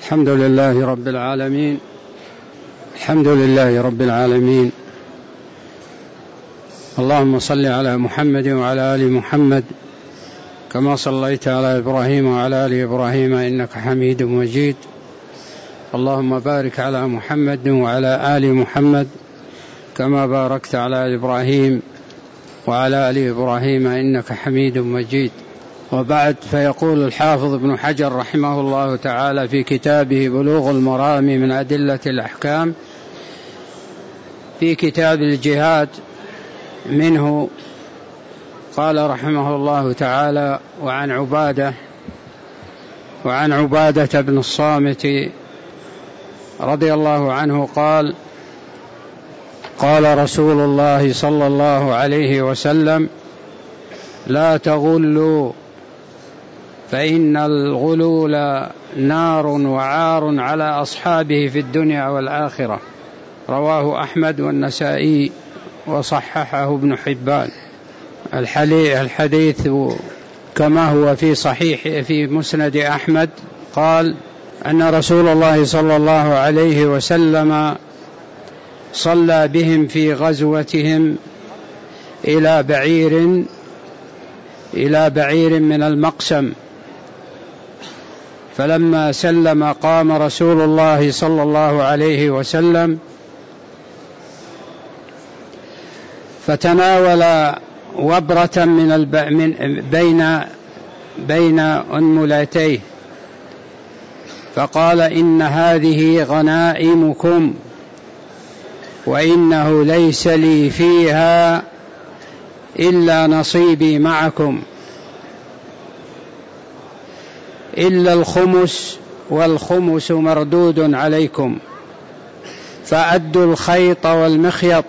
الحمد لله رب العالمين. الحمد لله رب العالمين. اللهم صل على محمد وعلى آل محمد كما صليت على إبراهيم وعلى آل إبراهيم إنك حميد مجيد. اللهم بارك على محمد وعلى آل محمد كما باركت على إبراهيم وعلى آل إبراهيم إنك حميد مجيد. وبعد، فيقول الحافظ ابن حجر رحمه الله تعالى في كتابه بلوغ المرام من أدلة الأحكام في كتاب الجهاد منه، قال رحمه الله تعالى: وعن عبادة بن الصامت رضي الله عنه قال: قال رسول الله صلى الله عليه وسلم: لا تغلوا فإن الغلول نار وعار على أصحابه في الدنيا والآخرة. رواه أحمد والنسائي وصححه ابن حبان. الحديث كما هو في مسند أحمد، قال أن رسول الله صلى الله عليه وسلم صلى بهم في غزوتهم إلى بعير من المقسم، فلما سلم قام رسول الله صلى الله عليه وسلم فتناول وبرة بين أنملتيه فقال: إن هذه غنائمكم وإنه ليس لي فيها إلا نصيبي معكم، إلا الخمس، والخمس مردود عليكم، فأدوا الخيط والمخيط،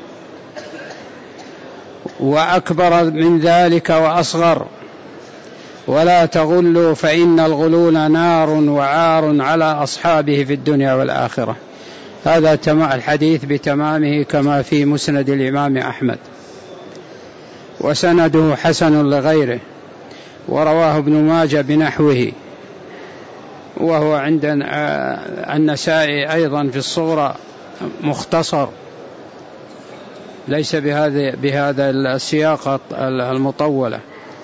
وأكبر من ذلك وأصغر، ولا تغلوا فإن الغلول نار وعار على أصحابه في الدنيا والآخرة. هذا الحديث بتمامه كما في مسند الإمام أحمد، وسنده حسن لغيره، ورواه ابن ماجه بنحوه، وهو عند النسائي أيضا في الصغرى مختصر، ليس بهذا السياق المطولة.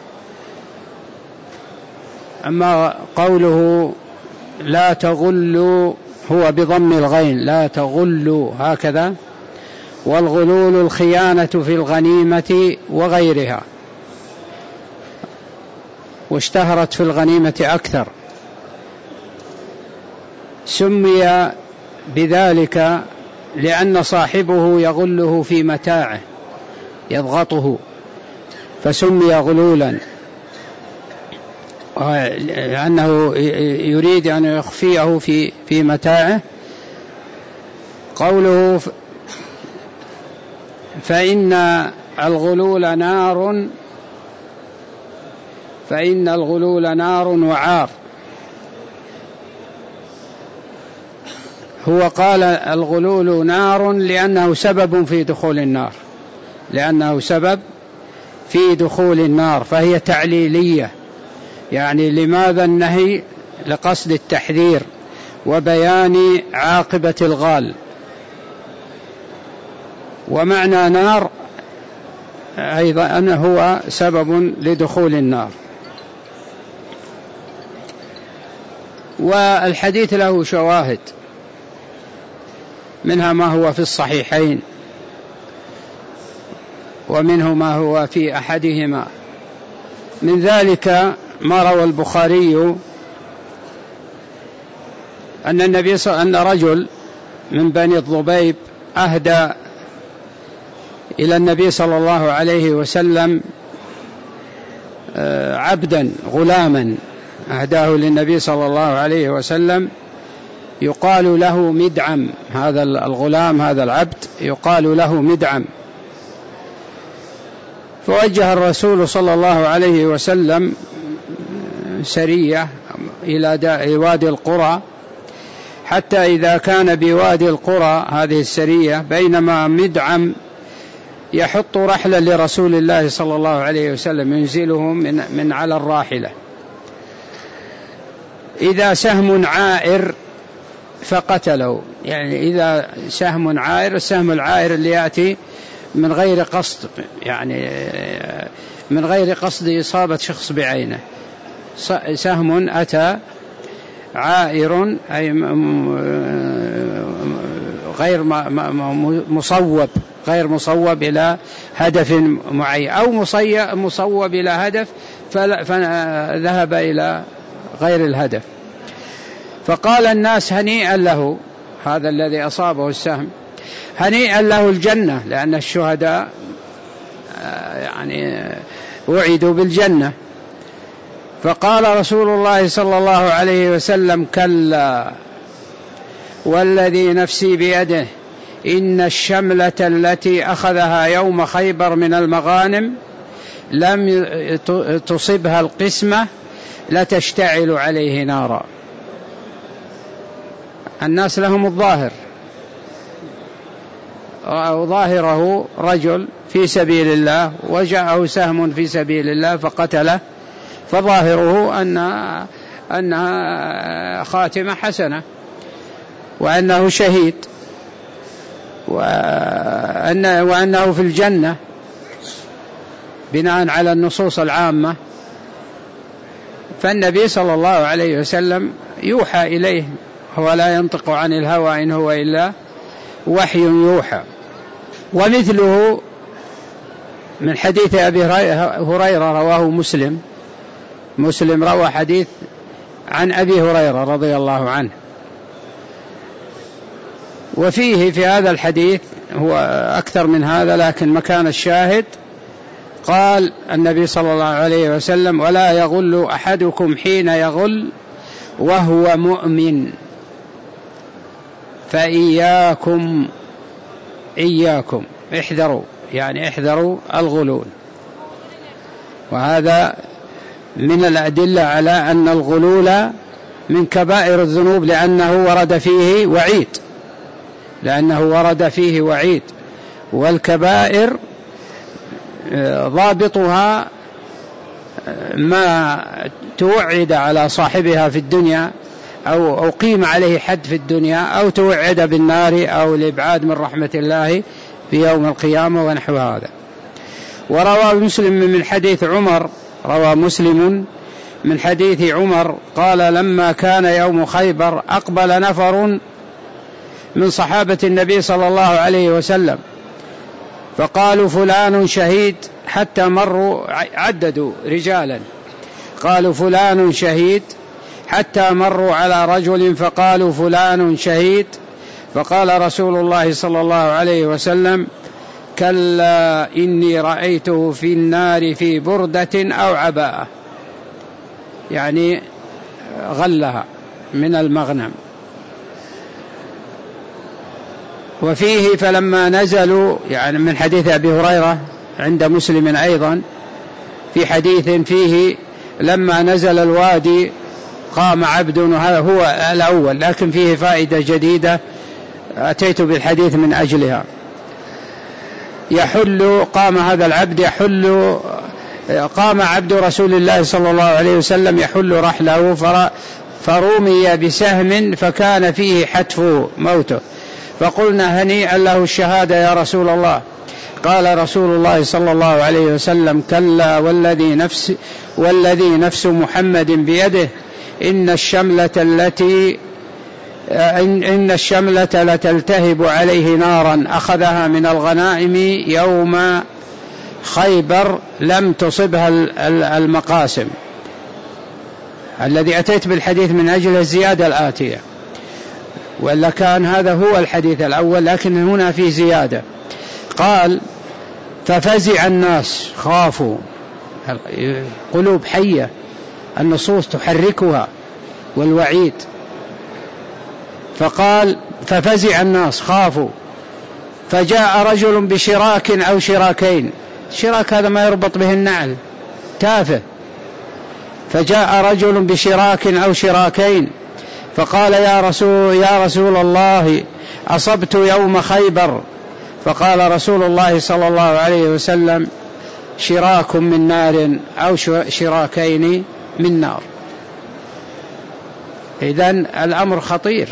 أما قوله لا تغلوا هو بضم الغين، لا تغلوا هكذا، والغلول الخيانة في الغنيمة وغيرها، واشتهرت في الغنيمة أكثر. سمي بذلك لأن صاحبه يغله في متاعه، يضغطه، فسمي غلولا، لأنه يريد أن يخفيه في متاعه. قوله فإن الغلول نار وعار، هو قال الغلول نار لأنه سبب في دخول النار، فهي تعليلية، يعني لماذا النهي؟ لقصد التحذير وبيان عاقبة الغال. ومعنى نار أيضا أنه هو سبب لدخول النار. والحديث له شواهد، منها ما هو في الصحيحين، ومنه ما هو في أحدهما. من ذلك ما روى البخاري أن رجل من بني الضبيب أهدى إلى النبي صلى الله عليه وسلم عبدا غلاما، أهداه للنبي صلى الله عليه وسلم، يقال له مدعم. هذا الغلام، هذا العبد يقال له مدعم. فوجه الرسول صلى الله عليه وسلم سرية إلى وادي القرى، حتى إذا كان بوادي القرى هذه السرية، بينما مدعم يحط رحلا لرسول الله صلى الله عليه وسلم، ينزله من على الراحلة، إذا سهم عائر فقتله، يعني إذا سهم عائر، السهم العائر اللي يأتي من غير قصد، يعني من غير قصد إصابة شخص بعينه، سهم أتى عائر أي غير مصوب، غير مصوب إلى هدف معين، أو مصوب إلى هدف فذهب إلى غير الهدف. فقال الناس هنيئا له، هذا الذي أصابه السهم هنيئا له الجنة، لأن الشهداء يعني وعدوا بالجنة. فقال رسول الله صلى الله عليه وسلم: كلا والذي نفسي بيده إن الشملة التي أخذها يوم خيبر من المغانم لم تصبها القسمة لتشتعل عليه نارا. الناس لهم الظاهر، ظاهره رجل في سبيل الله وجاءه سهم في سبيل الله فقتله، فظاهره أنها خاتمة حسنة وأنه شهيد وأنه في الجنة بناء على النصوص العامة. فالنبي صلى الله عليه وسلم يوحى إليه، هو لا ينطق عن الهوى إن هو إلا وحي يوحى. ومثله من حديث أبي هريرة رواه مسلم روى حديث عن أبي هريرة رضي الله عنه، وفيه في هذا الحديث هو أكثر من هذا، لكن مكان الشاهد قال النبي صلى الله عليه وسلم: ولا يغل أحدكم حين يغل وهو مؤمن، فإياكم احذروا، يعني احذروا الغلول. وهذا من الأدلة على أن الغلول من كبائر الذنوب، لأنه ورد فيه وعيد، والكبائر ضابطها ما توعد على صاحبها في الدنيا أو قيم عليه حد في الدنيا، أو توعد بالنار أو الإبعاد من رحمة الله في يوم القيامة ونحو هذا. وروى مسلم من حديث عمر قال: لما كان يوم خيبر أقبل نفر من صحابة النبي صلى الله عليه وسلم فقالوا: فلان شهيد، حتى مروا، عددوا رجالا، قالوا: فلان شهيد، حتى مروا على رجل فقالوا: فلان شهيد، فقال رسول الله صلى الله عليه وسلم: كلا إني رأيته في النار في بردة أو عباءة، يعني غلها من المغنم. وفيه فلما نزلوا، يعني من حديث أبي هريرة عند مسلم أيضا، في حديث فيه لما نزل الوادي قام عبد، وهذا هو الأول، لكن فيه فائدة جديدة أتيت بالحديث من أجلها. قام عبد رسول الله صلى الله عليه وسلم يحل رحله فرمي بسهم فكان فيه حتف موته، فقلنا: هنيئا له الشهادة يا رسول الله. قال رسول الله صلى الله عليه وسلم: كلا والذي نفس محمد بيده إن الشملة لتلتهب عليه نارا أخذها من الغنائم يوم خيبر لم تصبها المقاسم. الذي أتيت بالحديث من أجل الزيادة الآتية، وإلا كان هذا هو الحديث الأول، لكن هنا في زيادة. قال: ففزع الناس، خافوا، قلوب حية، النصوص تحركها والوعيد. فقال: ففزع الناس، خافوا، فجاء رجل بشراك أو شراكين، شراك هذا ما يربط به النعل، تافه، فجاء رجل بشراك أو شراكين فقال: يا رسول الله أصبت يوم خيبر. فقال رسول الله صلى الله عليه وسلم: شراك من نار أو شراكين من نار. إذن الأمر خطير.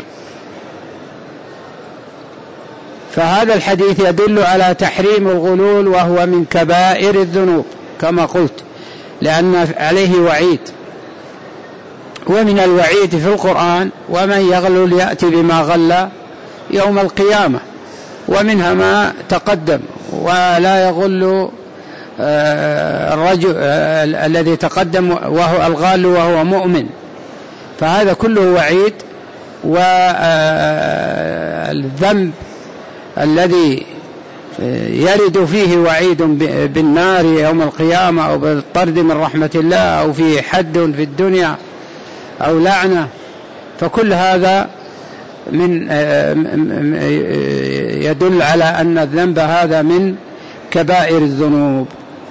فهذا الحديث يدل على تحريم الغلول، وهو من كبائر الذنوب كما قلت، لأن عليه وعيد. ومن الوعيد في القرآن: ومن يغلل يأتي بما غل يوم القيامة. ومنها ما تقدم: ولا يغل الرجل الذي تقدم وهو الغال وهو مؤمن. فهذا كله وعيد. والذنب الذي يرد فيه وعيد بالنار يوم القيامة، أو بالطرد من رحمة الله، أو فيه حد في الدنيا، أو لعنة، فكل هذا يدل على أن الذنب هذا من كبائر الذنوب.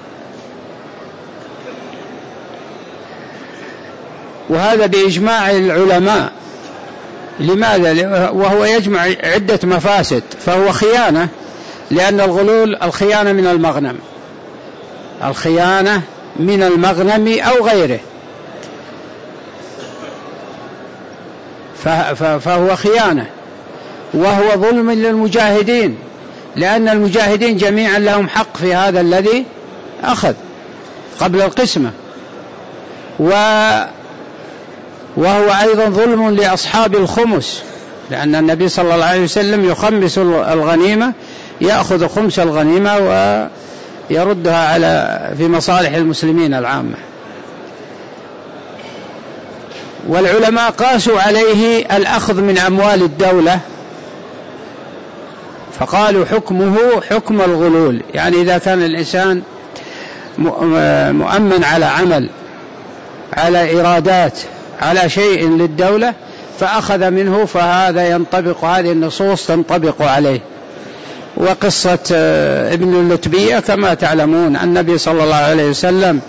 وهذا بإجماع العلماء. لماذا؟ وهو يجمع عدة مفاسد. فهو خيانة، لأن الغلول الخيانة من المغنم، الخيانة من المغنم أو غيره، فهو خيانة. وهو ظلم للمجاهدين، لأن المجاهدين جميعا لهم حق في هذا الذي أخذ قبل القسمة. وهو أيضا ظلم لأصحاب الخمس، لأن النبي صلى الله عليه وسلم يخمس الغنيمة، يأخذ خمس الغنيمة ويردها في مصالح المسلمين العامة. والعلماء قاسوا عليه الأخذ من أموال الدولة، فقالوا حكمه حكم الغلول. يعني إذا كان الإنسان مؤمن على عمل، على إيرادات، على شيء للدولة، فأخذ منه، فهذا ينطبق، هذه النصوص تنطبق عليه. وقصة ابن اللتبية كما تعلمون، النبي صلى الله عليه وسلم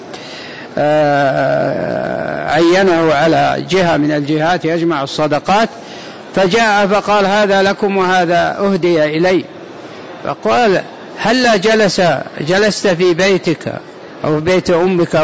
عينه على جهة من الجهات يجمع الصدقات، فجاء فقال: هذا لكم وهذا أهدي إلي. فقال: هلا جلست في بيتك أو في بيت أمك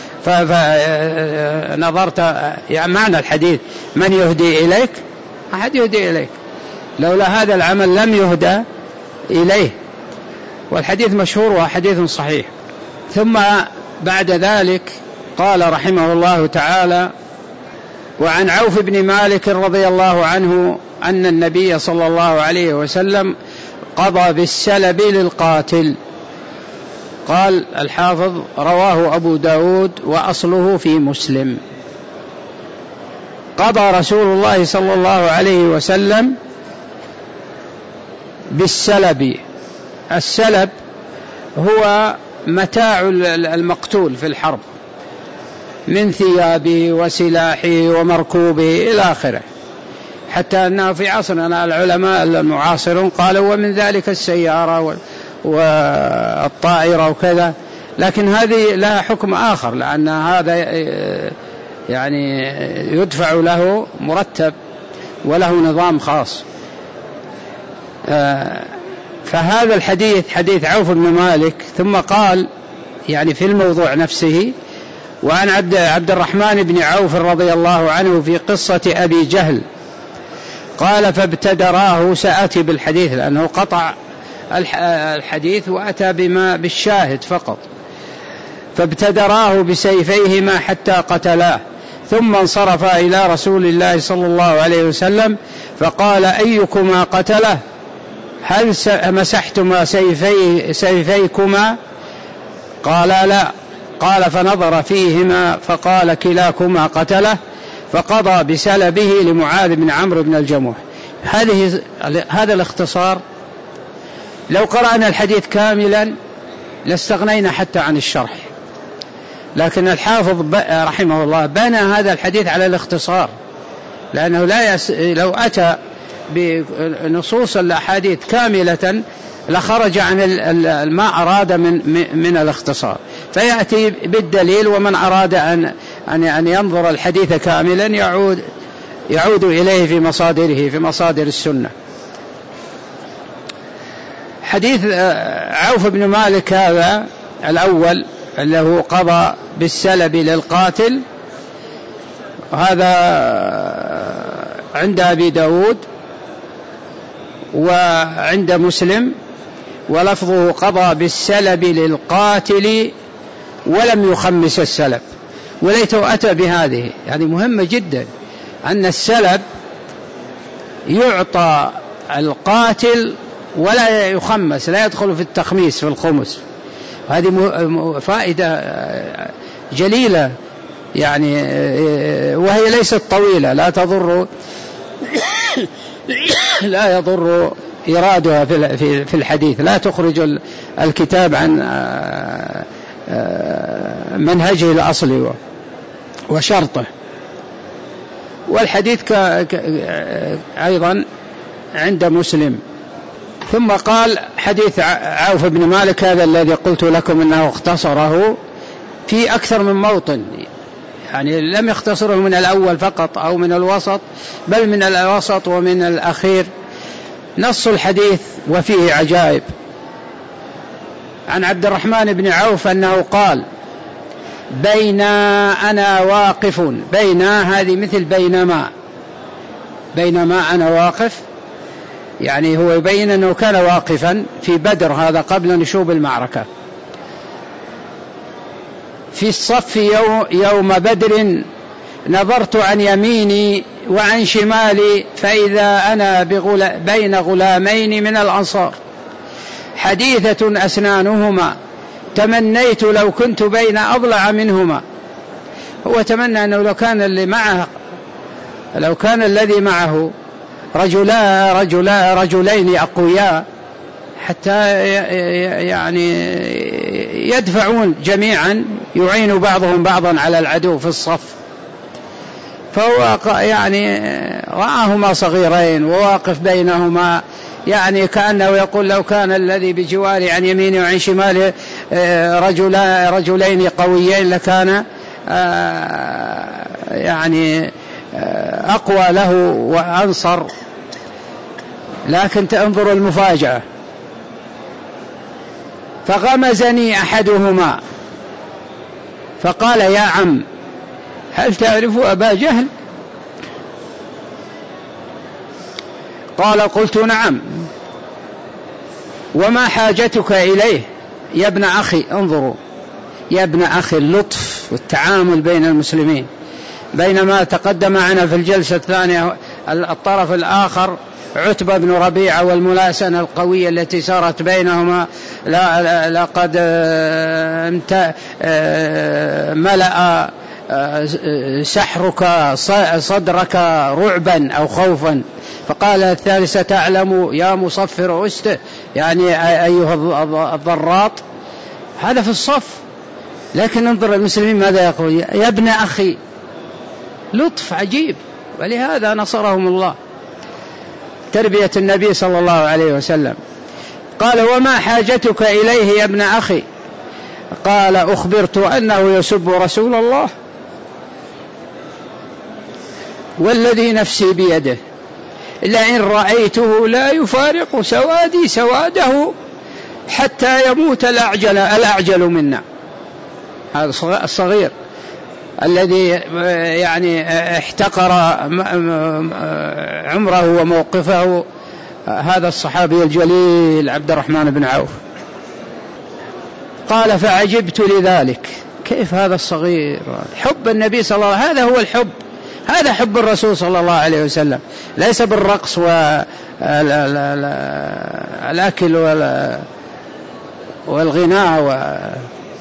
فنظرت، يعني معنى الحديث: من يهدي إليك؟ أحد يهدي إليك، لولا هذا العمل لم يهدى إليه. والحديث مشهور وحديث صحيح. ثم بعد ذلك قال رحمه الله تعالى: وعن عوف بن مالك رضي الله عنه أن النبي صلى الله عليه وسلم قضى بالسلب للقاتل. قال الحافظ: رواه أبو داود وأصله في مسلم. قضى رسول الله صلى الله عليه وسلم بالسلب. السلب هو متاع المقتول في الحرب، من ثيابه وسلاحه ومركوبه إلى آخره، حتى أنه في عصرنا العلماء المعاصرون قالوا: ومن ذلك السيارة والطائرة وكذا. لكن هذه لها حكم آخر، لأن هذا يعني يدفع له مرتب وله نظام خاص. فهذا الحديث حديث عوف بن مالك. ثم قال يعني في الموضوع نفسه: وعن عبد الرحمن بن عوف رضي الله عنه في قصة أبي جهل قال: فابتدراه. سأتي بالحديث لأنه قطع الحديث وأتى بالشاهد فقط. فابتدراه بسيفيهما حتى قتلاه، ثم انصرفا إلى رسول الله صلى الله عليه وسلم فقال: أيكما قتله؟ هل مسحتما سيفيكما؟ قال: لا. قال: فنظر فيهما فقال: كلاكما قتله. فقضى بسلبه لمعاذ بن عمرو بن الجموح. هذا الاختصار. لو قرأنا الحديث كاملا لاستغنينا حتى عن الشرح، لكن الحافظ رحمه الله بنى هذا الحديث على الاختصار، لأنه لو أتى بنصوص الأحاديث كاملة لخرج عن ما أراد من الاختصار، فيأتي بالدليل. ومن أراد أن ينظر الحديث كاملا يعود إليه في مصادره، في مصادر السنة. حديث عوف بن مالك هذا الأول اللي هو قضى بالسلب للقاتل، هذا عند أبي داود وعند مسلم، ولفظه قضى بالسلب للقاتل ولم يخمس السلب، وليته أتى بهذه. يعني مهمة جدا أن السلب يعطى القاتل ولا يخمس، لا يدخل في التخميس في الخمس. هذه فائدة جليلة يعني، وهي ليست طويلة، لا يضر إرادها في الحديث، لا تخرج الكتاب عن منهجه الأصلي وشرطه. والحديث أيضا عند مسلم. ثم قال حديث عوف بن مالك هذا الذي قلت لكم إنه اختصره في أكثر من موطن، يعني لم يختصره من الأول فقط أو من الوسط، بل من الوسط ومن الأخير. نص الحديث وفيه عجائب. عن عبد الرحمن بن عوف أنه قال: بين أنا واقف، بين هذه مثل بينما أنا واقف، يعني هو يبين أنه كان واقفا في بدر، هذا قبل نشوب المعركة، في الصف يوم بدر، نظرت عن يميني وعن شمالي فإذا أنا بين غلامين من الأنصار حديثة أسنانهما، تمنيت لو كنت بين أضلع منهما. هو تمنى أنه لو كان الذي معه رجلين أقوياء حتى يعني يدفعون جميعا، يعين بعضهم بعضا على العدو في الصف. فهو يعني رآهما صغيرين وواقف بينهما، يعني كأنه يقول لو كان الذي بجواري عن يميني وعن شمالي رجلين قويين لكان يعني أقوى له وأنصر. لكن تنظر المفاجأة، فغمزني أحدهما فقال: يا عم، هل تعرف أبا جهل؟ قال: قلت: نعم. وما حاجتك إليه يا ابن أخي؟ انظروا يا ابن أخي، اللطف والتعامل بين المسلمين. بينما تقدم معنا في الجلسة الثانية الطرف الآخر عتبة بن ربيعة والملاسنة القوية التي صارت بينهما، لقد ملأ سحرك صدرك رعبا أو خوفا. فقال الثالثة: تعلم يا مصفر أسته، يعني أيها الضراط. هذا في الصف. لكن انظر المسلمين ماذا يقول: يا ابن أخي، لطف عجيب. ولهذا نصرهم الله، تربية النبي صلى الله عليه وسلم. قال: وما حاجتك إليه يا ابن أخي؟ قال: أخبرت أنه يسب رسول الله والذي نفسي بيده لئن رأيته لا يفارق سوادي سواده حتى يموت الأعجل منا. هذا الصغير الذي يعني احتقر عمره وموقفه، هذا الصحابي الجليل عبد الرحمن بن عوف. قال: فعجبت لذلك، كيف هذا الصغير؟ حب النبي صلى الله عليه وسلم، هذا هو الحب، هذا حب الرسول صلى الله عليه وسلم، ليس بالرقص والأكل والغناء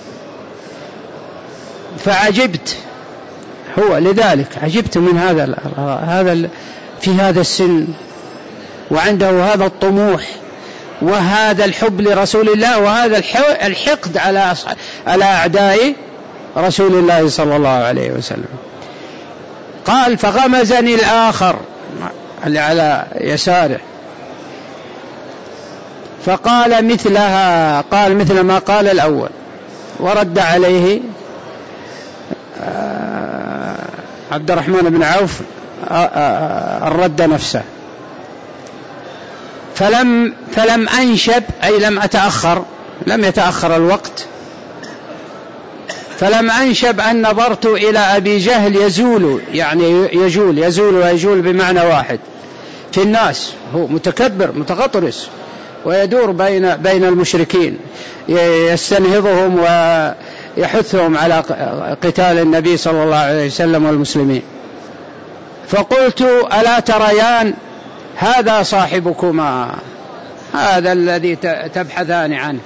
فعجبت، هو لذلك عجبت من هذا في هذا السن وعنده هذا الطموح وهذا الحب لرسول الله وهذا الحقد على أعداء رسول الله صلى الله عليه وسلم. قال: فغمزني الآخر اللي على يساره فقال مثلها، قال مثل ما قال الأول، ورد عليه عبد الرحمن بن عوف الرد نفسه. فلم أنشب، أي لم أتأخر، لم يتأخر الوقت، فلم أنشب أن نظرت إلى أبي جهل يزول، يعني يزول بمعنى واحد في الناس، هو متكبر متغطرس ويدور بين المشركين يستنهضهم ويحثهم على قتال النبي صلى الله عليه وسلم والمسلمين. فقلت ألا تريان هذا صاحبكما، هذا الذي تبحثان عنه،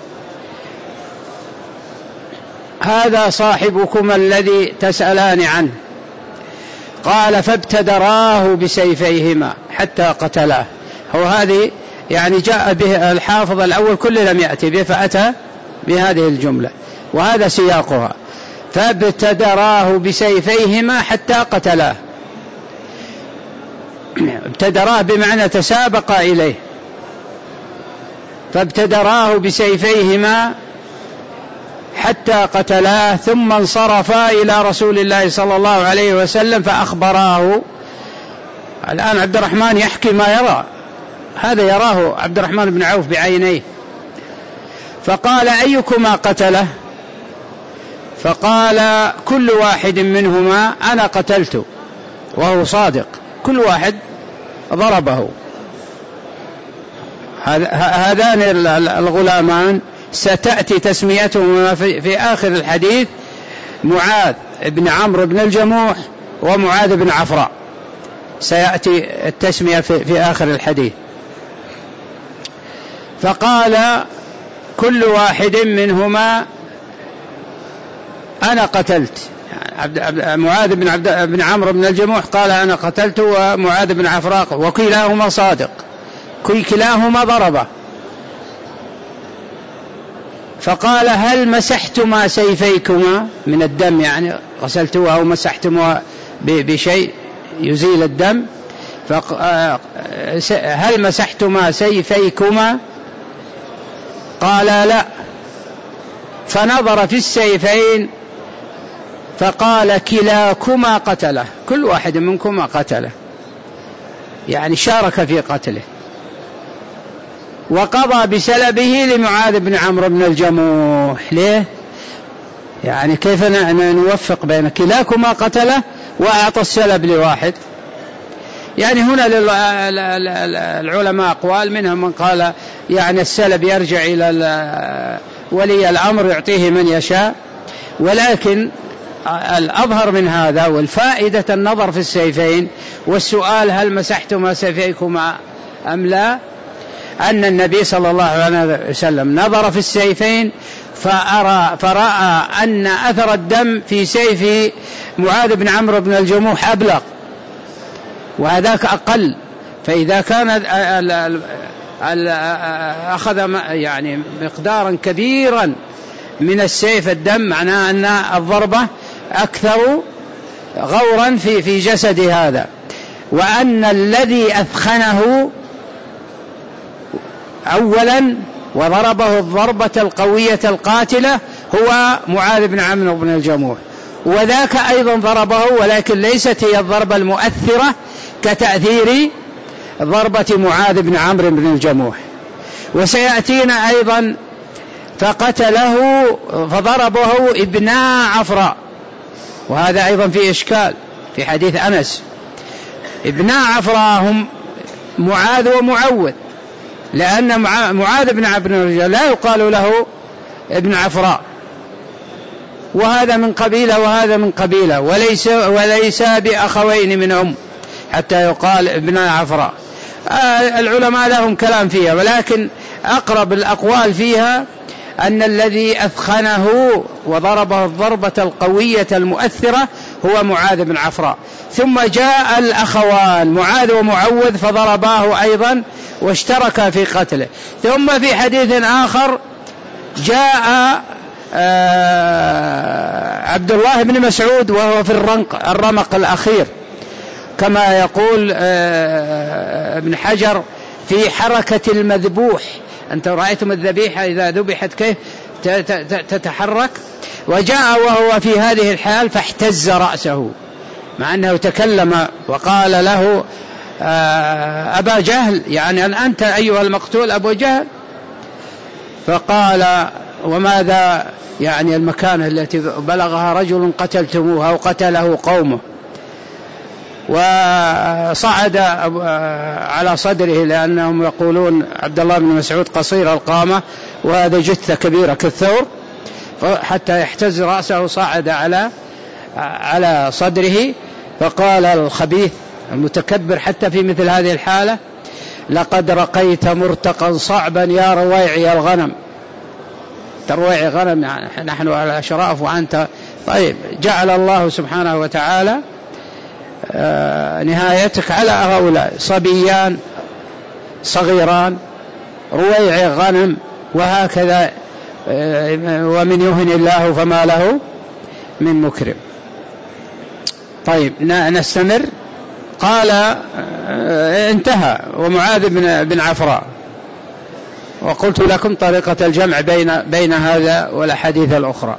هذا صاحبكما الذي تسألان عنه. قال فابتدراه بسيفيهما حتى قتلاه. هو هذه يعني جاء به الحافظ الأول كل لم يأتي به فأتى بهذه الجملة وهذا سياقها. فابتدراه بسيفيهما حتى قتلاه. ابتدراه بمعنى تسابق إليه. فابتدراه بسيفيهما حتى قتلاه ثم انصرفا إلى رسول الله صلى الله عليه وسلم فأخبراه. الآن عبد الرحمن يحكي ما يرى، هذا يراه عبد الرحمن بن عوف بعينيه. فقال أيكما قتله؟ فقال كل واحد منهما أنا قتلته، وهو صادق، كل واحد ضربه. هذان الغلامان ستأتي تسميتهما في آخر الحديث معاذ بن عمرو بن الجموح ومعاذ بن عفراء، سيأتي التسمية في آخر الحديث. فقال كل واحد منهما أنا قتلت، معاذ بن عمرو بن الجموح قال أنا قتلت، ومعاذ بن عفراء، وكلاهما صادق، كلاهما ضربه. فقال هل مسحتما سيفيكما من الدم، يعني غسلتما أو مسحتما بشيء يزيل الدم؟ هل مسحتما سيفيكما؟ قال لا. فنظر في السيفين فقال كلاكما قتله، كل واحد منكما قتله، يعني شارك في قتله. وقضى بسلبه لمعاذ بن عمرو بن الجموح. ليه؟ يعني كيف نوفق بين كلاكما قتله وأعطى السلب لواحد؟ يعني هنا العلماء أقوال، منهم من قال يعني السلب يرجع إلى ولي الأمر يعطيه من يشاء، ولكن الأظهر من هذا والفائدة النظر في السيفين والسؤال هل مسحتما سيفيكما أم لا، أن النبي صلى الله عليه وسلم نظر في السيفين فرأى أن أثر الدم في سيف معاذ بن عمرو بن الجموح أبلغ وهذاك أقل. فإذا كان أخذ يعني مقدارا كبيرا من السيف الدم، معناه أن الضربة أكثر غورا في جسد هذا، وأن الذي أثخنه أولا وضربه الضربة القوية القاتلة هو معاذ بن عمرو بن الجموح، وذاك أيضا ضربه، ولكن ليست هي الضربة المؤثرة كتأثير ضربة معاذ بن عمرو بن الجموح. وسيأتينا أيضا فقتله فضربه ابن عفراء، وهذا أيضا في إشكال في حديث أنس. ابن عفراء هم معاذ ومعوذ، لأن معاذ بن عمرو لا يقال له ابن عفراء، وهذا من قبيلة وهذا من قبيلة، وليس بأخوين منهم حتى يقال ابن عفراء. العلماء لهم كلام فيها، ولكن أقرب الأقوال فيها أن الذي أثخنه وضربه الضربة القوية المؤثرة هو معاذ بن عفراء. ثم جاء الأخوان معاذ ومعوذ فضرباه أيضا واشتركا في قتله. ثم في حديث آخر جاء عبد الله بن مسعود وهو في الرمق الأخير، كما يقول ابن حجر في حركة المذبوح. أنت رأيتم الذبيحة إذا ذبحت كيف تتحرك؟ وجاء وهو في هذه الحال فاحتز رأسه، مع أنه تكلم وقال له أبا جهل، يعني أنت أيها المقتول أبو جهل. فقال وماذا يعني المكانة التي بلغها رجل قتلتموه أو قتله قومه، وصعد على صدره، لأنهم يقولون عبد الله بن مسعود قصير القامة وهذا جثة كبيرة كالثور، حتى يحتز رأسه صعد على صدره، فقال الخبيث المتكبر حتى في مثل هذه الحالة: لقد رقيت مرتقا صعبا يا رويعي الغنم. ترويع غنم يعني نحن على أشراف وأنت. طيب، جعل الله سبحانه وتعالى نهايتك على هؤلاء صبيان صغيران رويع غنم، وهكذا ومن يهن الله فما له من مكرم. طيب نستمر. قال انتهى ومعاذ بن عفراء، وقلت لكم طريقة الجمع بين هذا والأحاديث الأخرى.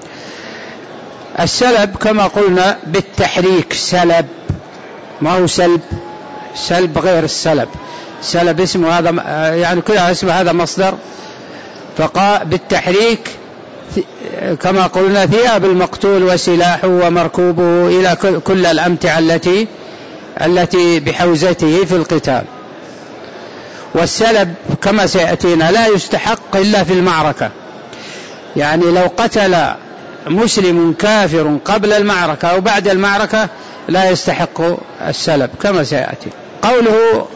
السلب كما قلنا بالتحريك، سلب ما هو سلب، سلب غير السلب. سلب اسمه هذا يعني كلها اسمه هذا مصدر، فقال بالتحريك كما قلنا ثياب المقتول وسلاحه ومركوبه إلى كل الأمتعة التي بحوزته في القتال. والسلب كما سيأتينا لا يستحق إلا في المعركة، يعني لو قتل مسلم كافر قبل المعركة أو بعد المعركة لا يستحق السلب كما سيأتي. قوله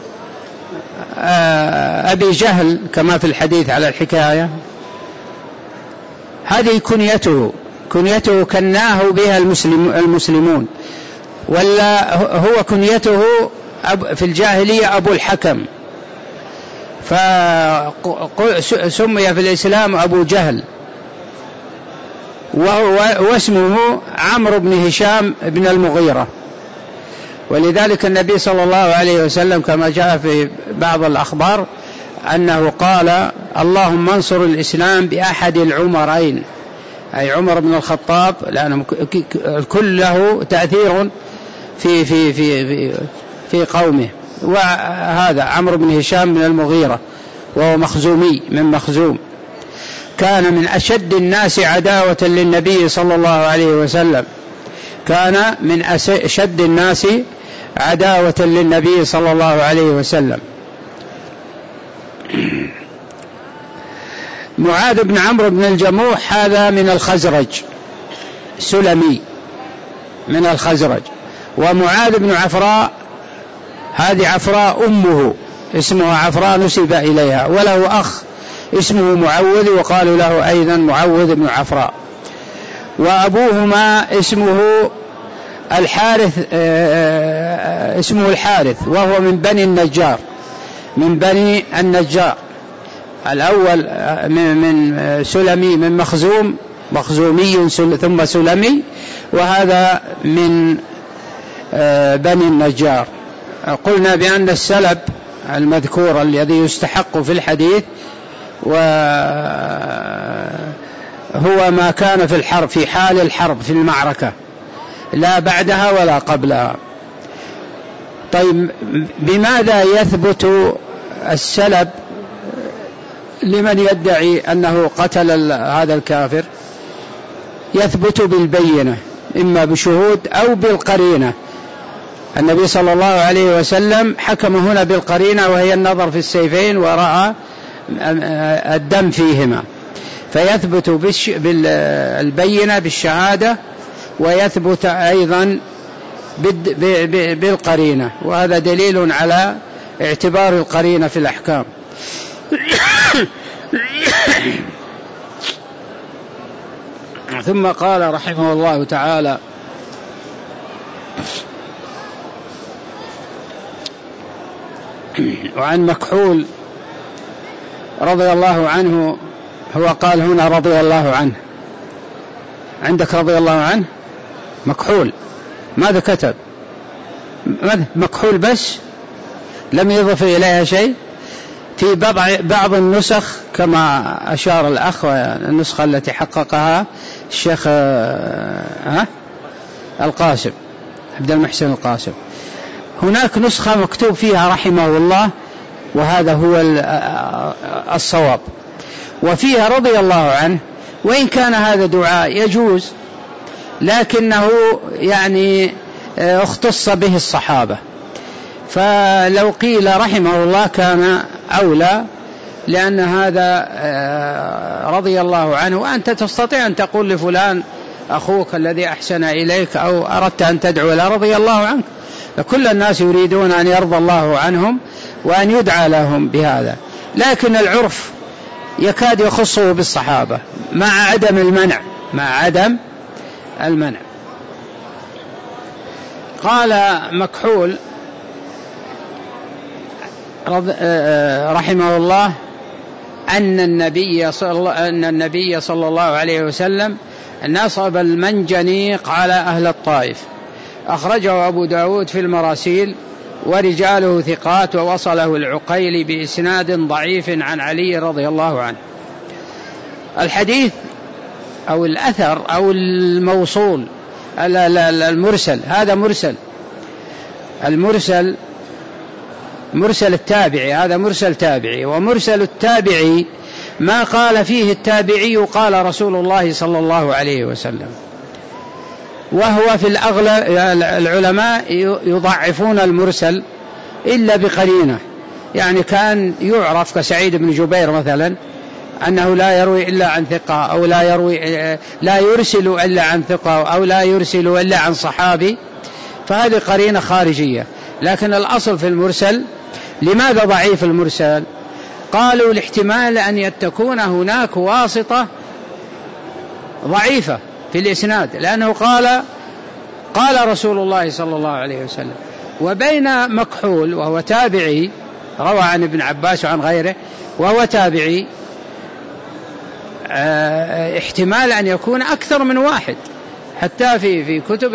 أبي جهل كما في الحديث على الحكاية، هذه كنيته كناه بها المسلمون، ولا هو كنيته في الجاهلية أبو الحكم، فسمي في الإسلام أبو جهل، واسمه عمرو بن هشام بن المغيرة. ولذلك النبي صلى الله عليه وسلم كما جاء في بعض الأخبار أنه قال: اللهم انصر الإسلام بأحد العمرين، أي عمر بن الخطاب، لأنه الكل له تأثير في في في في في قومه. وهذا عمرو بن هشام بن المغيرة، وهو مخزومي من مخزوم، كان من أشد الناس عداوة للنبي صلى الله عليه وسلم، كان من أشد الناس عداوة للنبي صلى الله عليه وسلم. معاذ بن عمرو بن الجموح هذا من الخزرج، سلمي من الخزرج. ومعاذ بن عفراء هذه عفراء أمه اسمها عفراء نسب إليها، وله أخ اسمه معوذ وقالوا له أيضا معوذ بن عفراء. وأبوهما اسمه الحارث وهو من بني النجار، من بني النجار. الأول من سلمي من مخزومي ثم سلمي، وهذا من بني النجار. قلنا بأن السلب المذكور الذي يستحق في الحديث وهو ما كان في الحرب، في حال الحرب في المعركة، لا بعدها ولا قبلها. طيب، بماذا يثبت السلب لمن يدعي أنه قتل هذا الكافر؟ يثبت بالبينة، إما بشهود أو بالقرينة. النبي صلى الله عليه وسلم حكم هنا بالقرينة، وهي النظر في السيفين ورأى الدم فيهما، فيثبت بالبينة بالشهادة، ويثبت أيضا بالقرينة، وهذا دليل على اعتبار القرينة في الأحكام. ثم قال رحمه الله تعالى: وعن مكحول رضي الله عنه، هو قال هنا رضي الله عنه، عندك رضي الله عنه مكحول، ماذا كتب؟ مكحول بس، لم يضف إليها شيء. في بعض النسخ كما أشار الأخ، النسخة التي حققها الشيخ القاسم عبد المحسن القاسم، هناك نسخة مكتوب فيها رحمه الله، وهذا هو الصواب. وفيها رضي الله عنه، وإن كان هذا دعاء يجوز لكنه يعني اختص به الصحابة، فلو قيل رحمه الله كان أولى، لأن هذا رضي الله عنه، وأنت تستطيع أن تقول لفلان أخوك الذي أحسن إليك أو أردت أن تدعو له رضي الله عنك، فكل الناس يريدون أن يرضى الله عنهم وأن يدعى لهم بهذا، لكن العرف يكاد يخصه بالصحابة مع عدم المنع. قال مكحول رحمه الله أن النبي صلى الله عليه وسلم نصب المنجنيق على أهل الطائف، أخرجه أبو داود في المراسيل ورجاله ثقات، ووصله العقيلي بإسناد ضعيف عن علي رضي الله عنه. الحديث أو الأثر أو الموصول المرسل، هذا مرسل التابعي، هذا مرسل تابعي، ومرسل التابعي ما قال فيه التابعي قال رسول الله صلى الله عليه وسلم، وهو في الأغلب العلماء يضعفون المرسل إلا بقرينة، يعني كان يعرف كسعيد بن جبير مثلا أنه لا يروي إلا عن ثقة، أو لا يرسل إلا عن ثقة، أو لا يرسل إلا عن صحابي، فهذه قرينة خارجية. لكن الأصل في المرسل، لماذا ضعيف المرسل؟ قالوا الاحتمال أن تكون هناك واسطة ضعيفة في الإسناد، لأنه قال رسول الله صلى الله عليه وسلم، وبين مكحول وهو تابعي روى عن ابن عباس وعن غيره وهو تابعي احتمال أن يكون أكثر من واحد. حتى في كتب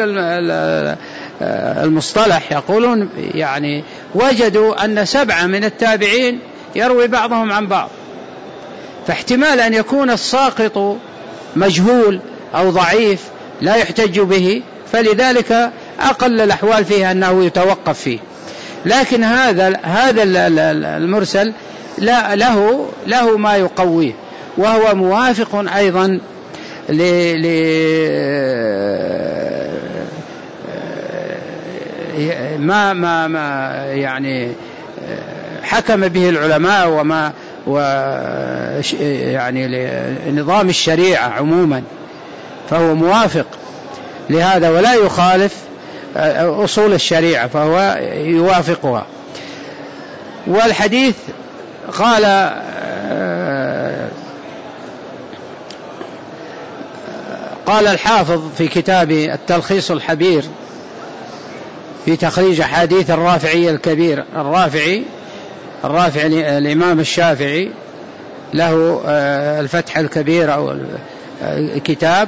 المصطلح يقولون يعني وجدوا أن 7 من التابعين يروي بعضهم عن بعض، فاحتمال أن يكون الساقط مجهول أو ضعيف لا يحتج به، فلذلك أقل الأحوال فيه أنه يتوقف فيه. لكن هذا المرسل له ما يقويه، وهو موافق أيضا ما يعني حكم به العلماء يعني لنظام الشريعة عموما، فهو موافق لهذا ولا يخالف أصول الشريعة، فهو يوافقها. والحديث قال الحافظ في كتاب التلخيص الحبير في تخريج حديث الرافعي الكبير، الرافعي الإمام الشافعي له الفتح الكبير أو الكتاب،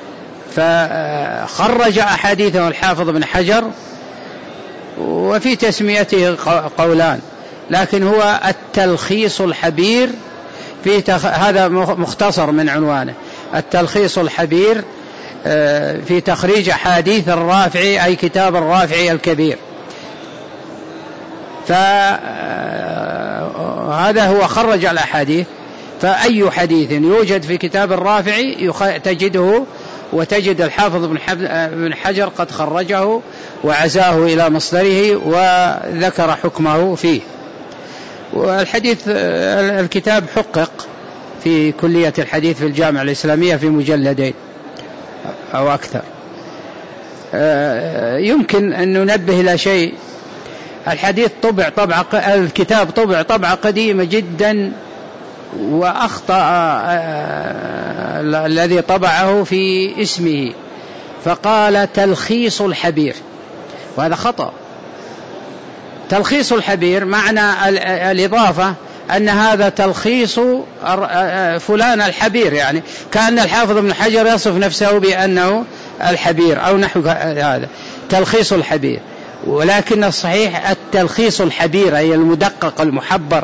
فخرج أحاديثه الحافظ بن حجر، وفي تسميته قولان، لكن هو التلخيص الحبير هذا مختصر من عنوانه، التلخيص الحبير في تخريج حديث الرافعي، أي كتاب الرافعي الكبير. فهذا هو خرج الأحاديث، فأي حديث يوجد في كتاب الرافعي تجده، وتجد الحافظ بن حجر قد خرجه وعزاه إلى مصدره وذكر حكمه فيه. والحديث الكتاب حقق في كلية الحديث في الجامعة الإسلامية في مجلدين أو أكثر. يمكن أن ننبه إلى شيء، الكتاب طبع طبعة قديمة جدا، وأخطأ الذي طبعه في اسمه، فقال تلخيص الحبير، وهذا خطأ. تلخيص الحبير معنى الإضافة أن هذا تلخيص فلان الحبير، يعني كأن الحافظ ابن حجر يصف نفسه بأنه الحبير أو نحو هذا، تلخيص الحبير. ولكن الصحيح التلخيص الحبير أي المدقق المحبر،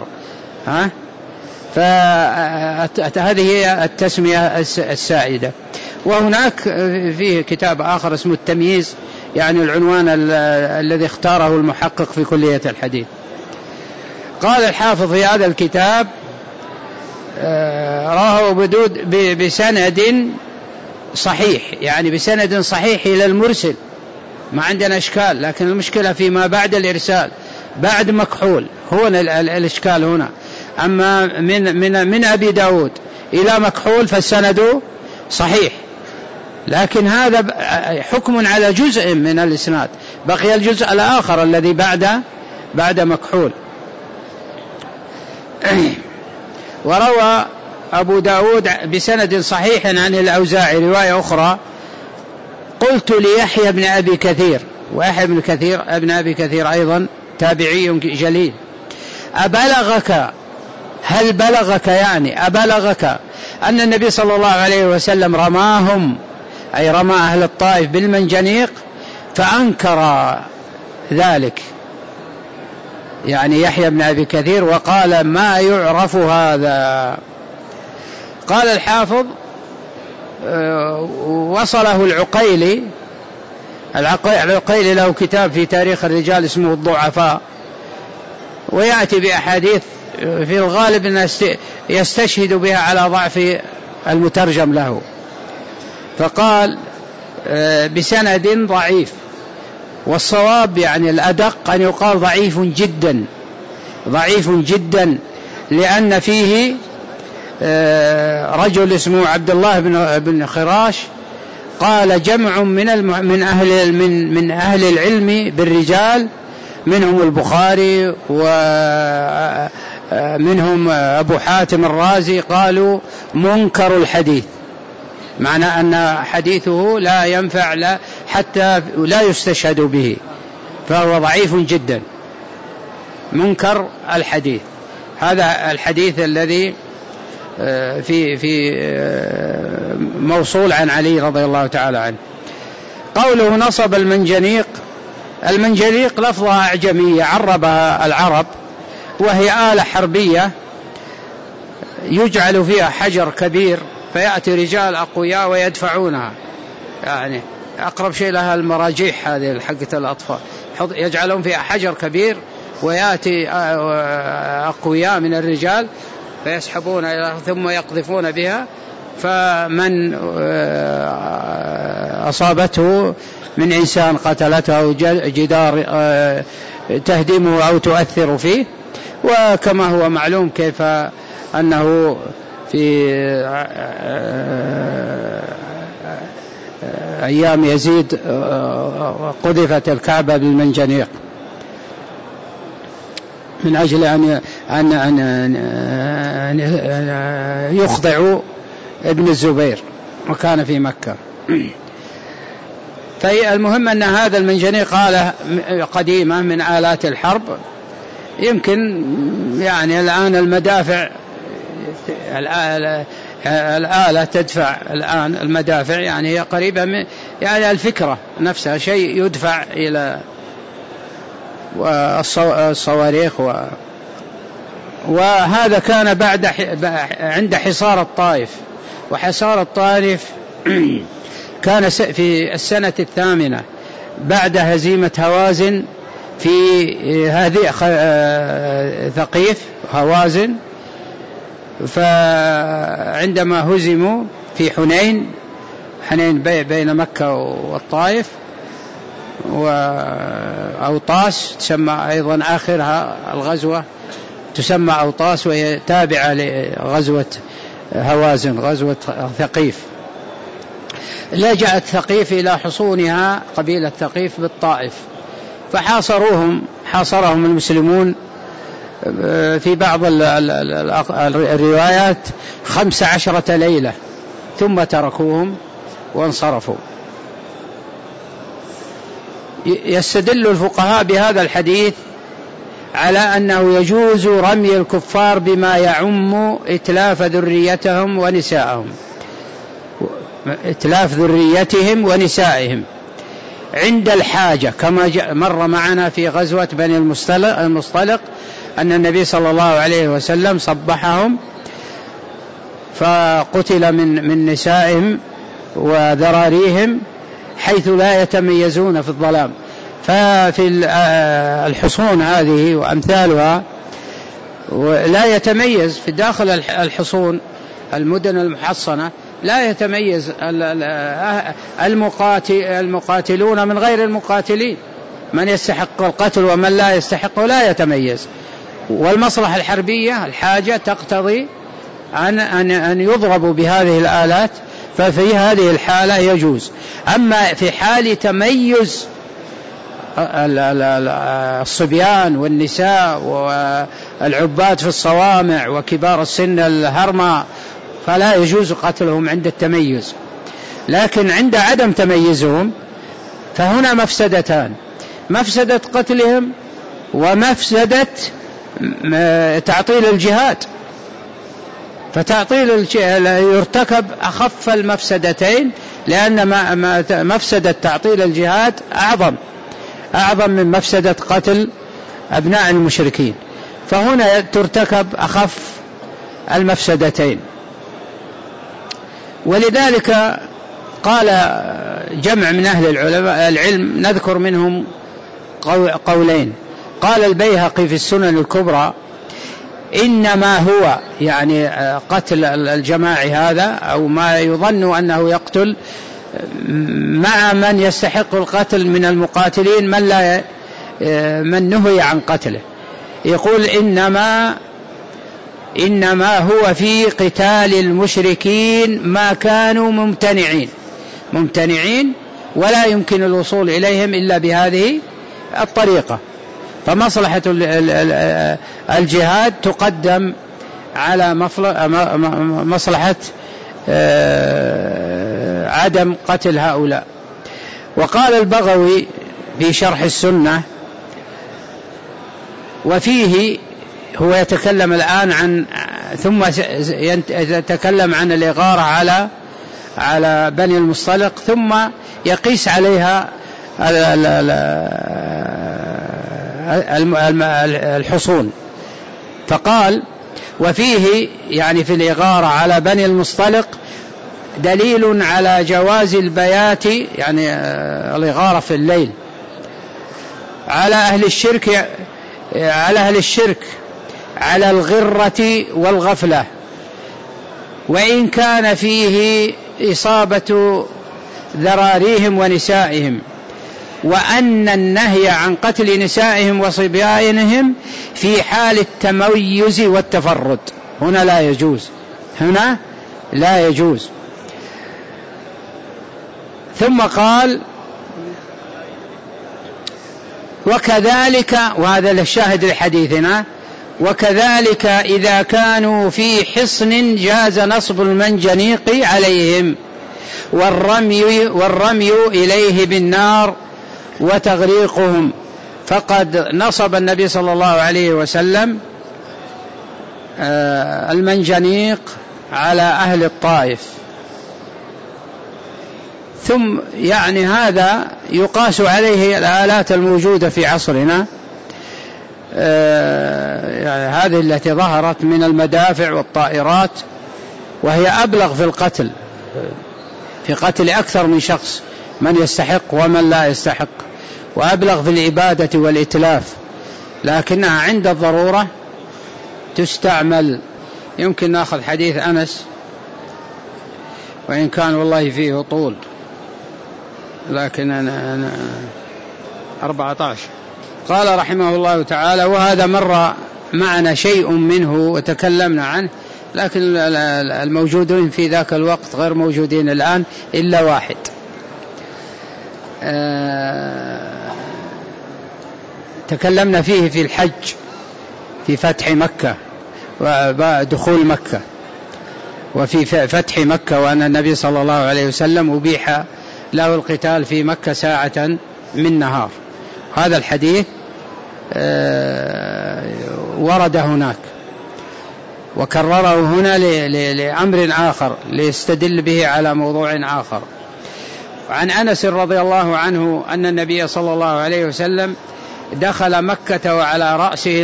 فهذه هي التسمية السائدة. وهناك فيه كتاب آخر اسمه التمييز، يعني العنوان الذي اختاره المحقق في كلية الحديث. قال الحافظ في هذا الكتاب رواه أبو داود بسند صحيح، يعني بسند صحيح إلى المرسل، ما عندنا إشكال. لكن المشكلة فيما بعد الإرسال، بعد مكحول، هو الإشكال هنا. أما من أبي داود إلى مكحول فالسند صحيح، لكن هذا حكم على جزء من الإسناد، بقي الجزء الآخر الذي بعد مكحول. وروى أبو داود بسند صحيح عن الأوزاعي رواية أخرى: قلت ليحيى بن أبي كثير، ويحيى بن كثير ابن أبي كثير أيضا تابعي جليل: أبلغك، هل بلغك يعني أبلغك أن النبي صلى الله عليه وسلم رماهم، أي رمى أهل الطائف بالمنجنيق؟ فأنكر ذلك يعني يحيى بن أبي كثير، وقال: ما يعرف هذا. قال الحافظ: وصله العقيلي له كتاب في تاريخ الرجال اسمه الضعفاء، ويأتي بأحاديث في الغالب أن يستشهد بها على ضعف المترجم له، فقال بسند ضعيف. والصواب يعني الأدق أن يقال ضعيف جدا، لأن فيه رجل اسمه عبد الله بن خراش. قال جمع من أهل العلم بالرجال، منهم البخاري ومنهم أبو حاتم الرازي، قالوا منكر الحديث، معنى أن حديثه لا ينفع حتى لا يستشهد به، فهو ضعيف جدا، منكر الحديث. هذا الحديث الذي في موصول عن علي رضي الله تعالى عنه. قوله نصب المنجنيق لفظة أعجمية عربها العرب، وهي آلة حربية يجعل فيها حجر كبير، فيأتي رجال أقوياء ويدفعونها، يعني أقرب شيء لها المراجيح هذه حقة الأطفال، يجعلون فيها حجر كبير، ويأتي أقوياء من الرجال فيسحبون ثم يقذفون بها، فمن أصابته من إنسان قتلته أو جدار تهدمه أو تؤثر فيه. وكما هو معلوم كيف أنه في أيام يزيد قذفت الكعبة بالمنجنيق من أجل أن يخضعوا ابن الزبير، وكان في مكة. فالمهم أن هذا المنجنيق آلة قديمة من آلات الحرب، يمكن يعني الآن المدافع الآلة تدفع الآن المدافع، يعني هي قريبة من يعني الفكرة نفسها شيء يدفع إلى والصواريخ وهذا كان عند حصار الطائف. وحصار الطائف كان في السنة 8 بعد هزيمة هوازن في هذه ثقيف هوازن. فعندما هزموا في حنين بين مكة والطائف وأوطاس، تسمى أيضا آخرها الغزوة تسمى أوطاس، وهي تابعة لغزوة هوازن، غزوة ثقيف. لجأت ثقيف إلى حصونها قبيلة ثقيف بالطائف، حاصرهم المسلمون في بعض الروايات 15 ليلة، ثم تركوهم وانصرفوا. يستدل الفقهاء بهذا الحديث على أنه يجوز رمي الكفار بما يعم إتلاف ذريتهم ونسائهم عند الحاجة، كما مر معنا في غزوة بني المصطلق أن النبي صلى الله عليه وسلم صبحهم فقتل من نسائهم وذراريهم حيث لا يتميزون في الظلام. ففي الحصون هذه وأمثالها لا يتميز في داخل الحصون المدن المحصنة لا يتميز المقاتلون من غير المقاتلين، من يستحق القتل ومن لا يستحقه لا يتميز. والمصلحة الحربية الحاجة تقتضي أن يضربوا بهذه الآلات، ففي هذه الحالة يجوز. أما في حال تميز الصبيان والنساء والعباد في الصوامع وكبار السن الهرمى فلا يجوز قتلهم عند التميز. لكن عند عدم تميزهم فهنا مفسدتان: مفسدة قتلهم ومفسدة تعطيل الجهاد. فتعطيل يرتكب أخف المفسدتين، لأن مفسدة تعطيل الجهاد أعظم من مفسدة قتل أبناء المشركين، فهنا ترتكب أخف المفسدتين. ولذلك قال جمع من أهل العلم نذكر منهم قولين. قال البيهقي في السنن الكبرى: إنما هو يعني قتل الجماعي هذا أو ما يظن أنه يقتل مع من يستحق القتل من المقاتلين من نهي عن قتله. يقول إنما هو في قتال المشركين ما كانوا ممتنعين ولا يمكن الوصول إليهم إلا بهذه الطريقة، فمصلحة الجهاد تقدم على مصلحة عدم قتل هؤلاء. وقال البغوي في شرح السنة، وفيه هو يتكلم الآن ثم يتكلم عن الإغارة على بني المصطلق، ثم يقيس عليها الحصون. فقال: وفيه يعني في الإغارة على بني المصطلق دليل على جواز البيات، يعني الإغارة في الليل، على أهل الشرك على الغرة والغفلة، وإن كان فيه إصابة ذراريهم ونسائهم، وأن النهي عن قتل نسائهم وصبيانهم في حال التميز والتفرد هنا لا يجوز. ثم قال: وكذلك، وهذا الشاهد لحديثنا، وكذلك إذا كانوا في حصن جاز نصب المنجنيق عليهم والرمي إليه بالنار وتغريقهم، فقد نصب النبي صلى الله عليه وسلم المنجنيق على أهل الطائف. ثم يعني هذا يقاس عليه الآلات الموجودة في عصرنا، يعني هذه التي ظهرت من المدافع والطائرات، وهي أبلغ في قتل أكثر من شخص، من يستحق ومن لا يستحق، وأبلغ في الإبادة والإتلاف، لكنها عند الضرورة تستعمل. يمكن نأخذ حديث أنس، وإن كان والله فيه طول، لكن أنا 14. قال رحمه الله تعالى: وهذا مر معنا شيء منه وتكلمنا عنه، لكن الموجودين في ذاك الوقت غير موجودين الآن إلا واحد. تكلمنا فيه في الحج، في فتح مكة ودخول مكة، وفي فتح مكة، وأن النبي صلى الله عليه وسلم أبيح له القتال في مكة ساعة من نهار. هذا الحديث ورد هناك، وكرره هنا لأمر آخر ليستدل به على موضوع آخر. عن أنس رضي الله عنه أن النبي صلى الله عليه وسلم دخل مكة وعلى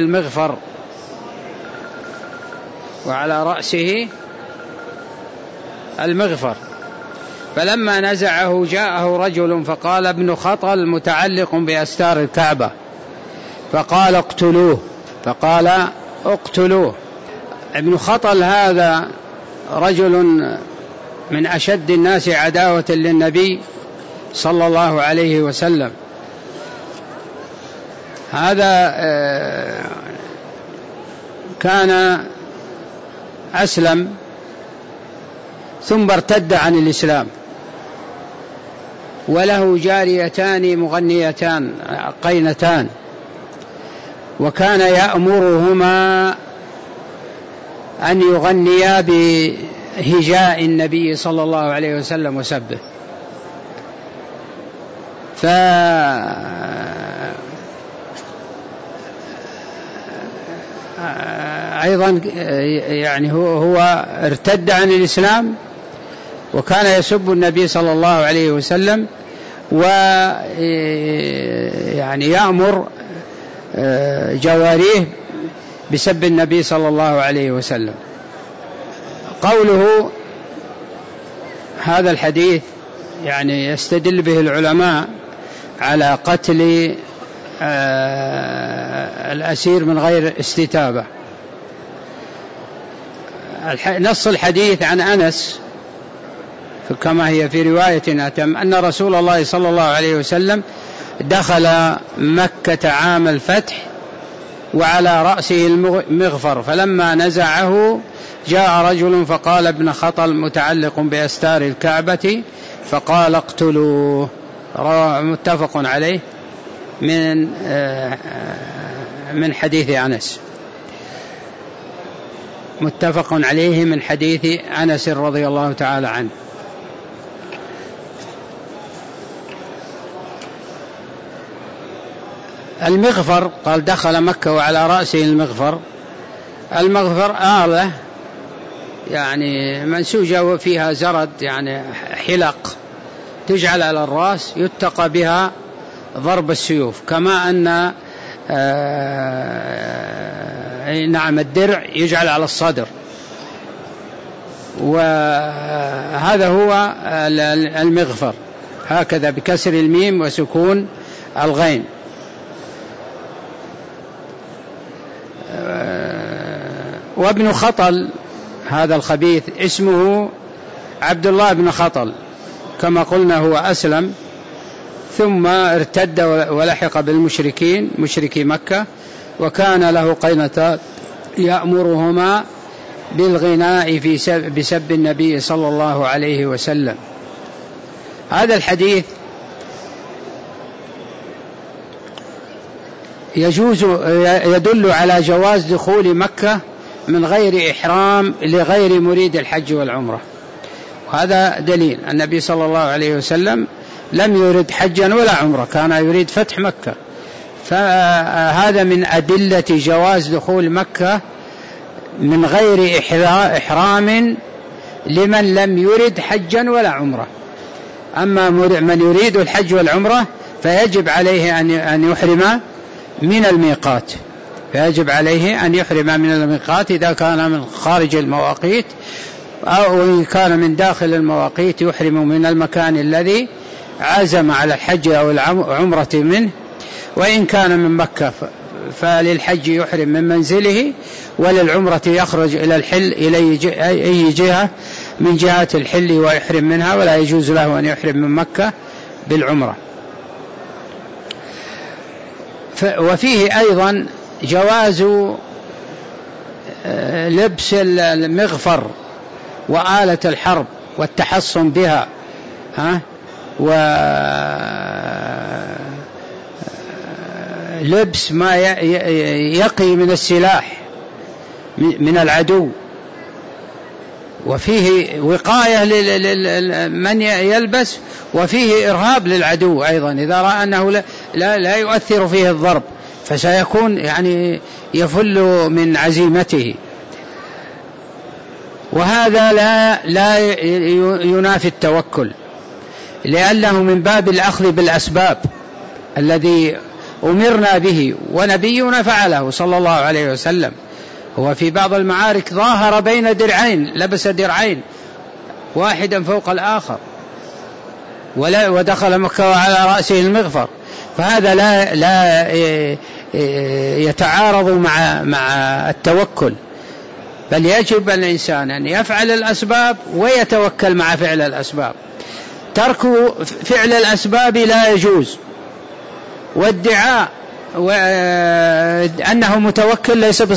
رأسه المغفر، فلما نزعه جاءه رجل فقال: ابن خطل متعلق بأستار الكعبة، فقال: اقتلوه. ابن خطل هذا رجل من أشد الناس عداوة للنبي صلى الله عليه وسلم. هذا كان أسلم ثم ارتد عن الإسلام، وله جاريتان مغنيتان قينتان، وكان يأمرهما أن يغنيا بهجاء النبي صلى الله عليه وسلم وسبه. أيضا يعني هو ارتد عن الإسلام، وكان يسب النبي صلى الله عليه وسلم، ويعني يأمر جواريه بسب النبي صلى الله عليه وسلم. قوله هذا الحديث يعني يستدل به العلماء على قتل الأسير من غير استتابة. نص الحديث عن أنس كما هي في رواية أتم أن رسول الله صلى الله عليه وسلم دخل مكة عام الفتح وعلى رأسه المغفر، فلما نزعه جاء رجل فقال ابن خطل متعلق بأستار الكعبة فقال اقتلوه. متفق عليه من حديث أنس، متفق عليه من حديث أنس رضي الله تعالى عنه. المغفر قال دخل مكة وعلى رأسه المغفر. المغفر آلة يعني منسوجة وفيها زرد يعني حلق تجعل على الرأس يتقى بها ضرب السيوف، كما أن نعم الدرع يجعل على الصدر، وهذا هو المغفر هكذا بكسر الميم وسكون الغين. وابن خطل هذا الخبيث اسمه عبد الله بن خطل كما قلنا، هو أسلم ثم ارتد ولحق بالمشركين مشركي مكة، وكان له قينتان يأمرهما بالغناء بسب النبي صلى الله عليه وسلم. هذا الحديث يدل على جواز دخول مكة من غير إحرام لغير مريد الحج والعمرة، وهذا دليل النبي صلى الله عليه وسلم لم يرد حجا ولا عمرة، كان يريد فتح مكة، فهذا من أدلة جواز دخول مكة من غير إحرام لمن لم يرد حجا ولا عمرة. أما من يريد الحج والعمرة فيجب عليه أن يحرم من الميقات، فيجب عليه أن يحرم من الميقات إذا كان من خارج المواقيت، أو إن كان من داخل المواقيت يحرم من المكان الذي عزم على الحج أو العمرة منه. وإن كان من مكة فللحج يحرم من منزله، وللعمرة يخرج إلى الحل إلى أي جهة من جهات الحل ويحرم منها، ولا يجوز له أن يحرم من مكة بالعمرة. وفيه أيضا جواز لبس المغفر وآلة الحرب والتحصن بها، ولبس ما يقي من السلاح من العدو، وفيه وقاية لمن يلبس، وفيه إرهاب للعدو أيضا إذا رأى أنه لا يؤثر فيه الضرب فسيكون يعني يفل من عزيمته. وهذا لا ينافي التوكل، لأنه من باب الأخذ بالأسباب الذي أمرنا به، ونبينا فعله صلى الله عليه وسلم. هو في بعض المعارك ظاهر بين درعين، لبس درعين واحدا فوق الآخر، ودخل مكة وعلى رأسه المغفر، فهذا لا يتعارض مع التوكل. بل يجب الإنسان أن يفعل الأسباب ويتوكل مع فعل الأسباب. ترك فعل الأسباب لا يجوز، والدعاء أنه متوكل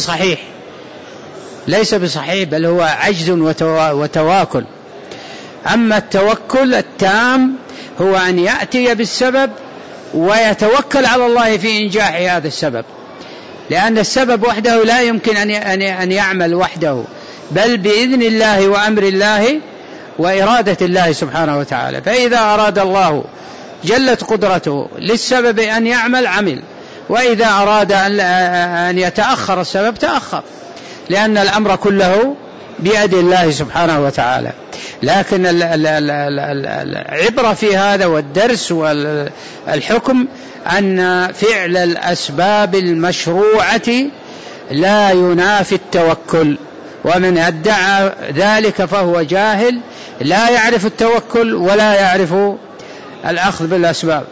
ليس بصحيح بل هو عجز وتواكل. أما التوكل التام هو أن يأتي بالسبب ويتوكل على الله في إنجاح هذا السبب، لأن السبب وحده لا يمكن أن يعمل وحده، بل بإذن الله وأمر الله وإرادة الله سبحانه وتعالى. فإذا أراد الله جلت قدرته للسبب أن يعمل عمل، وإذا أراد أن يتأخر السبب تأخر، لأن الأمر كله بيد الله سبحانه وتعالى. لكن العبرة في هذا والدرس والحكم أن فعل الأسباب المشروعة لا ينافي التوكل، ومن ادعى ذلك فهو جاهل لا يعرف التوكل ولا يعرف الأخذ بالأسباب.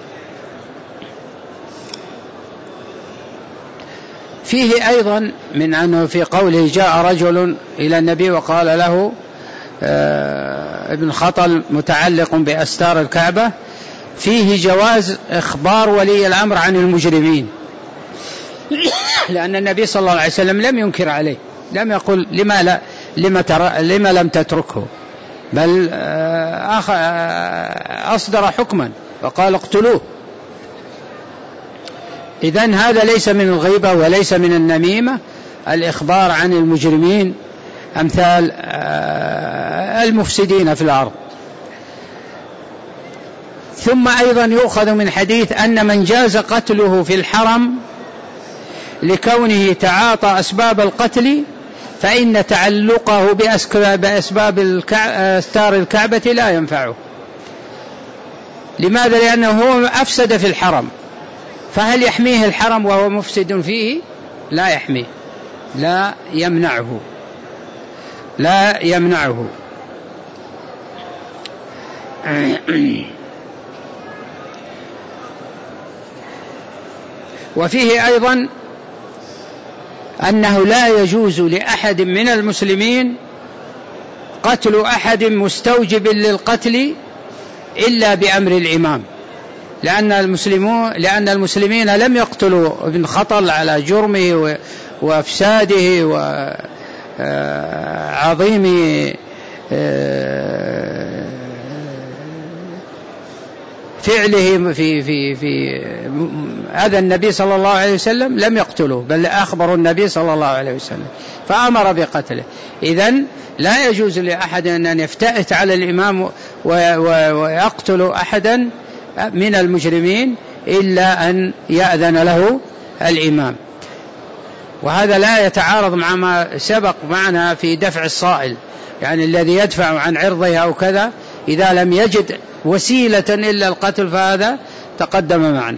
فيه أيضا من أنه في قوله جاء رجل إلى النبي وقال له ابن خطل متعلق بأستار الكعبة، فيه جواز إخبار ولي الأمر عن المجرمين، لأن النبي صلى الله عليه وسلم لم ينكر عليه، لم يقل لما لم تتركه، بل أصدر حكما وقال اقتلوه. إذن هذا ليس من الغيبة وليس من النميمة الإخبار عن المجرمين أمثال المفسدين في الأرض. ثم أيضا يؤخذ من حديث أن من جاز قتله في الحرم لكونه تعاطى أسباب القتل فإن تعلقه بأسباب أستار الكعبة لا ينفعه. لماذا؟ لأنه هو أفسد في الحرم، فهل يحميه الحرم وهو مفسد فيه؟ لا يحميه، لا يمنعه. وفيه أيضا أنه لا يجوز لأحد من المسلمين قتل أحد مستوجب للقتل إلا بأمر الإمام، لأن المسلمين لم يقتلوا ابن خطل على جرمه وافساده وعظيم فعله في أذى النبي صلى الله عليه وسلم، لم يقتلوه بل أخبروا النبي صلى الله عليه وسلم فأمر بقتله. إذن لا يجوز لأحد أن يفتئت على الإمام ويقتل أحدا من المجرمين إلا أن يأذن له الإمام. وهذا لا يتعارض مع ما سبق معنا في دفع الصائل، يعني الذي يدفع عن عرضه أو كذا إذا لم يجد وسيلة إلا القتل فهذا تقدم معنا.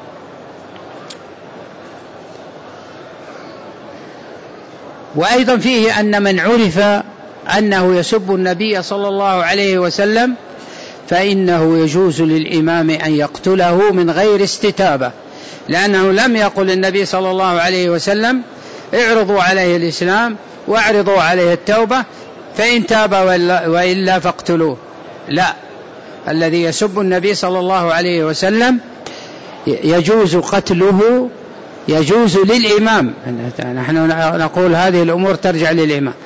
وأيضا فيه أن من عرف أنه يسب النبي صلى الله عليه وسلم فإنه يجوز للإمام أن يقتله من غير استتابة، لأنه لم يقل النبي صلى الله عليه وسلم اعرضوا عليه الإسلام واعرضوا عليه التوبة فإن تاب وإلا فاقتلوه. لا، الذي يسب النبي صلى الله عليه وسلم يجوز قتله، يجوز للإمام. نحن نقول هذه الأمور ترجع للإمام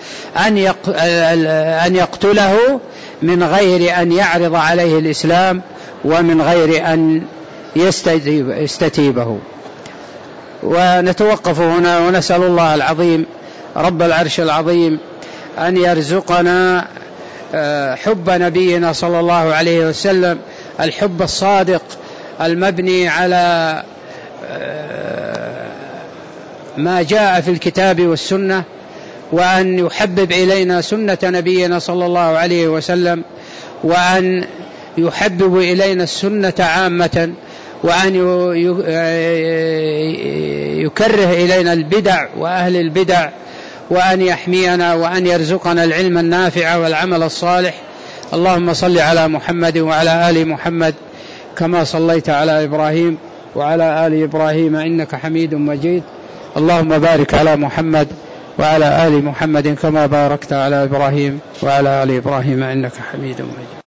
أن يقتله من غير أن يعرض عليه الإسلام ومن غير أن يستتيبه. ونتوقف هنا ونسأل الله العظيم رب العرش العظيم أن يرزقنا حب نبينا صلى الله عليه وسلم، الحب الصادق المبني على ما جاء في الكتاب والسنة، وأن يحبب إلينا سنة نبينا صلى الله عليه وسلم، وأن يحبب إلينا السنة عامة، وأن يكره إلينا البدع وأهل البدع، وأن يحمينا وأن يرزقنا العلم النافع والعمل الصالح. اللهم صل على محمد وعلى آل محمد كما صليت على إبراهيم وعلى آل إبراهيم إنك حميد مجيد. اللهم بارك على محمد وعلى آل محمد كما باركت على إبراهيم وعلى آل إبراهيم إنك حميد مجيد.